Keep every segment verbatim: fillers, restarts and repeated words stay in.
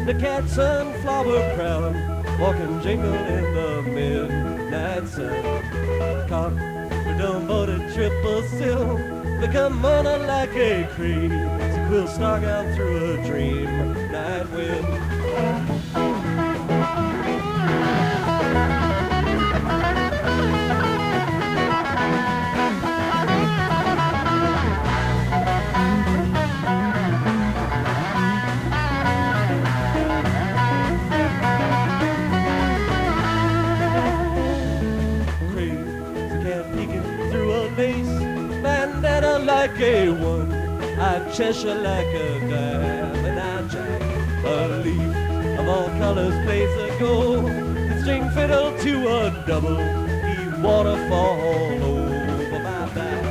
the cat sunflower crown, walking jingle in the midnight sun. Caught the dumb-boated triple sill, they come on like a cream, so we'll stalk out through a dream night wind. Bandana like a one, I Cheshire like a dime, and I jack a leaf of all colors plays a go. The string fiddle to a double, he waterfall over my back.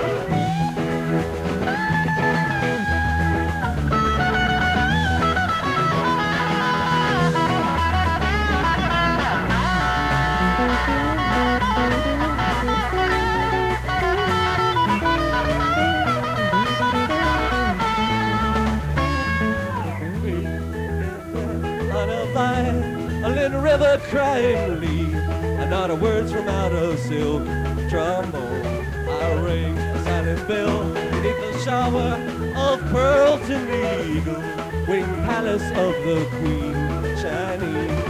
A little river crying leave, and not a word's from out of silk trombone. I ring a silent bell beneath the shower of pearls in the eagle winged palace of the Queen Chinese.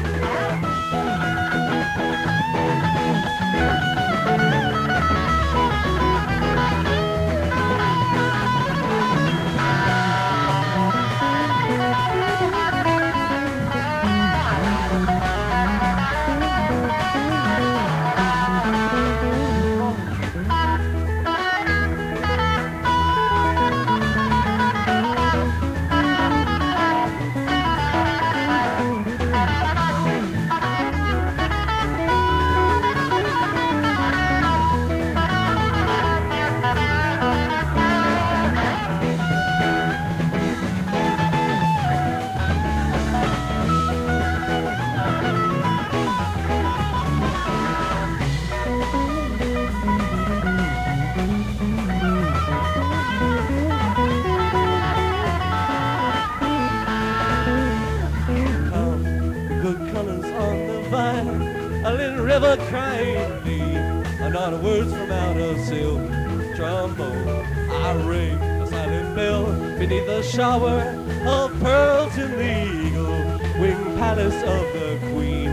A little river crying deep, and not a word's from out of silk trombone. I ring a silent bell beneath the shower of pearls in the eagle winged palace of the Queen.